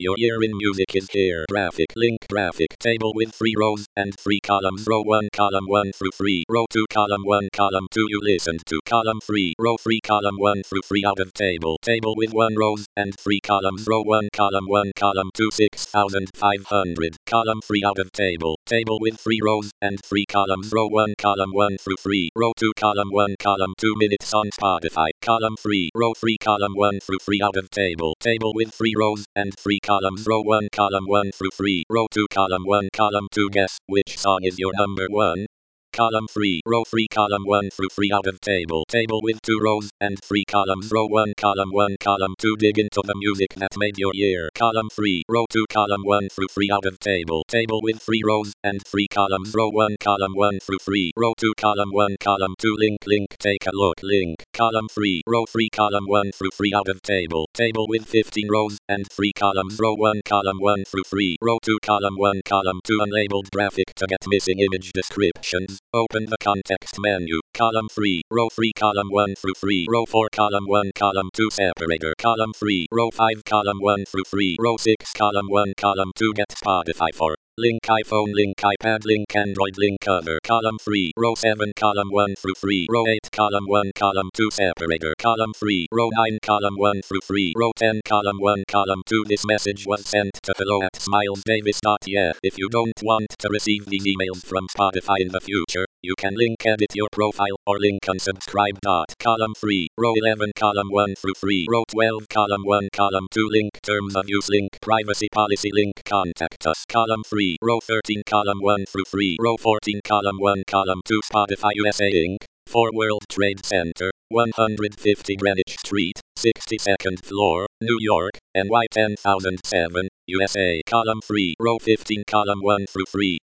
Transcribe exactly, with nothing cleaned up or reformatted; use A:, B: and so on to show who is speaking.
A: Your year in music is here. Graphic link graphic table with three rows and three columns. Row one, column one through three. Row two, column one, column two. You listened to column three. Row three, column one through three. Out of table. Table with one rows and three columns. Row one, column one, column two. six thousand five hundred. Column three. Out of table. Table with three rows and three columns. Row one, column one through three. Row two, column one, column two. Minutes on Spotify. Column three. Row three, column one through three. Out of table. Table with three rows and three columns. Row one, column one through three. Row two, column one, column two. Guess which song is your number one? Column three. Row three, column one through three. Out of table. Table with two rows and three columns. Row one, column one, column two. Dig into the music that made your year. Column three. Row two, column one through three. Out of table. Table with three rows and three columns. Row one, column one through three. Row two, column one, column two. Link, link. Take a look. Link. Column three. Row three, column one through three. Out of table. Table with fifteen rows and three columns. Row one, column one through three. Row two, column one, column two. Unlabeled graphic to get missing image descriptions. Open the context menu. Column three. Row three, column one through three. Row four, column one, column two. Separator. Column three. Row five, column one through three. Row six, column one, column two. Get Spotify for. Link iPhone, link iPad, link Android, link other. Column three. Row seven, column one through three. Row eight, column one, column two. Separator. Column three. Row nine, column one through three. Row ten, column one, column two. This message was sent to hello at smilesdavis dot yeah. If you don't want to receive these emails from Spotify in the future, you can link edit your profile or link unsubscribe. Column three. Row eleven, column one through three. Row twelve, column one, column two. Link terms of use, link privacy policy, link contact us. Column three. Row thirteen, column one through three. Row fourteen, column one, column two. Spotify U S A Incorporated. four World Trade Center, one hundred fifty Greenwich Street, sixty-second floor, New York, N Y ten thousand seven, U S A. Column three. Row fifteen, column one through three.